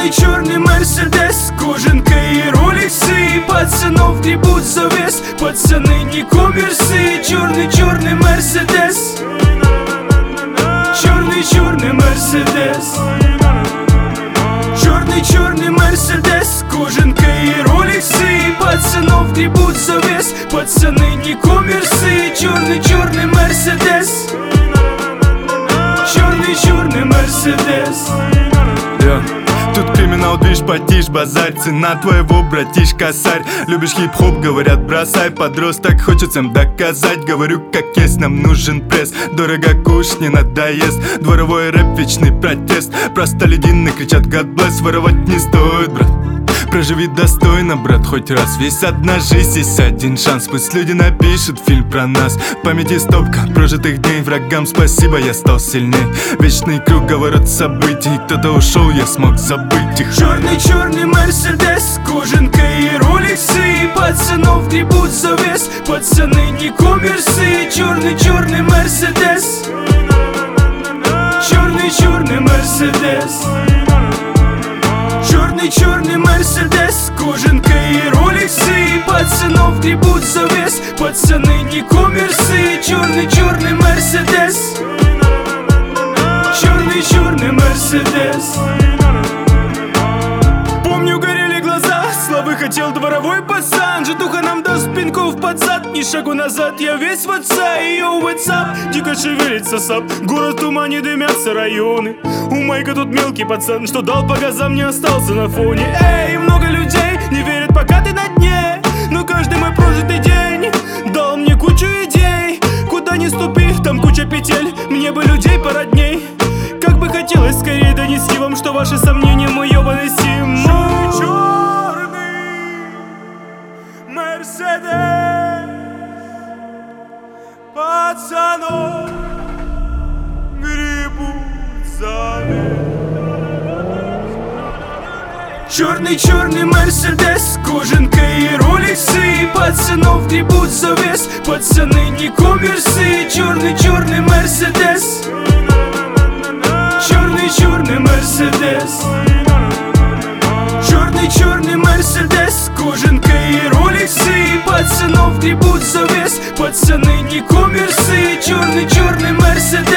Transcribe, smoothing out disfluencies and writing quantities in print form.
Черный мерседес, кожанка и роликсы. Пацанов гребут за вес, пацаны не коммерсы. Черный мерседес, черный мерседес. Черный мерседес, кожанка и роликсы. Пацанов гребут за вес, пацаны не коммерсы. Черный мерседес, черный мерседес. Тут криминал, движ, потишь, базарь. Цена твоего, братишка, косарь. Любишь хип-хоп, говорят, бросай. Подросток хочет всем доказать. Говорю, как есть, нам нужен пресс. Дорого куш, не надоест. Дворовой рэп, вечный протест. Простолюдины кричат God bless. Воровать не стоит, брат. Проживи достойно, брат, хоть раз. Весь одна жизнь, есть один шанс. Пусть люди напишут фильм про нас. В памяти стопка прожитых дней. Врагам спасибо, я стал сильней. Вечный круговорот событий. Кто-то ушел, я смог забыть их. Черный мерседес, кожанка и роликсы. Пацанов гребут за вес, пацаны не коммерсы. Черный мерседес, черный мерседес. Черный мерседес, кожанка и роликсы. Пацанов гребут за вес, пацаны не коммерсы. Черный мерседес, черный мерседес. Помню, горели глаза, славы хотел дворовой пацан. Житуха нам даст пинков под зад, ни шагу назад, я весь в отца. И йоу, what's дико шевелится сап. Город в тумане, дымятся районы. У Майка тут мелкий пацан, что дал по газам, не остался на фоне. Эй, много людей не верят, пока ты на дне. Но каждый мой прожитый день дал мне кучу идей. Куда ни ступи, там куча петель. Мне бы людей породней. Как бы хотелось скорее донести вам, что ваши сомнения мой ёбаный сим. Черный мерседес, пацанов гребут за вес. Черный мерседес, кожанка и роликсы. Пацанов гребут за вес, пацаны не коммерсы. Черный мерседес, черный мерседес. Черный мерседес, кожанка и роликсы. Пацанов гребут за вес, пацаны не коммерсы. Черный мерседес.